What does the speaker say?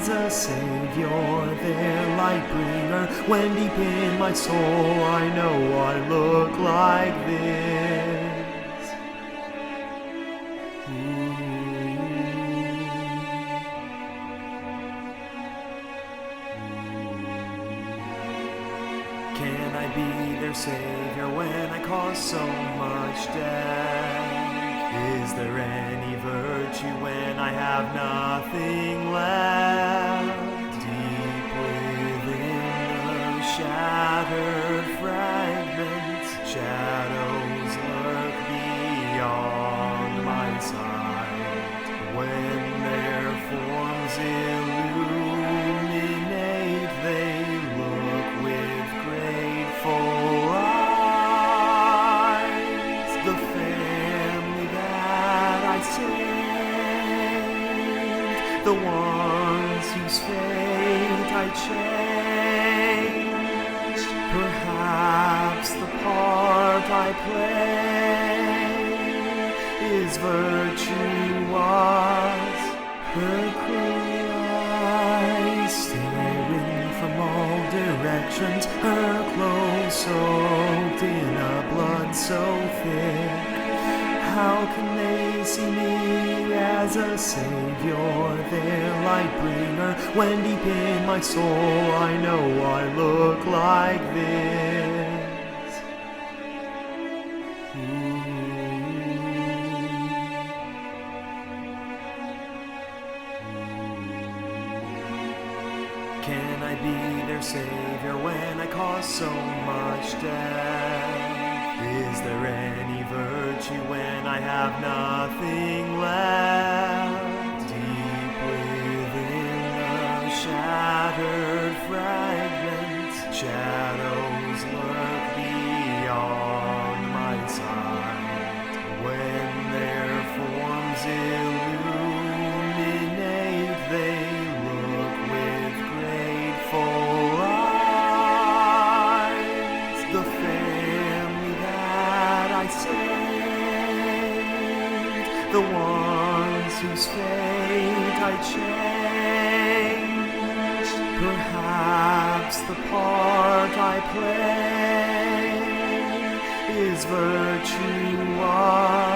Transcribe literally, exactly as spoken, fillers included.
as a savior, their light bringer. When deep in my soul I know I look like this. Can I be their savior when I cause so much death? Is there any virtue when I have nothing left? Deep within the shattered fragments, shadows lurk beyond my sight. When their forms illuminate, they look with grateful eyes. The family that I saved, the ones whose fate I changed, perhaps the part I play is virtuous. Her cruel eyes staring from all directions, her clothes soaked in a blood so thick. How can they see me as a savior, their light bringer, when deep in my soul I know I look like this? Ooh. Can I be their savior when I cause so much death? Is there any virtue when I have nothing left? Deep within the shattered fragments, shadows lurk beyond my sight. When their forms illuminate, they look with grateful eyes. The family that I saved, the ones whose fate I changed, perhaps the part I play is virtuous.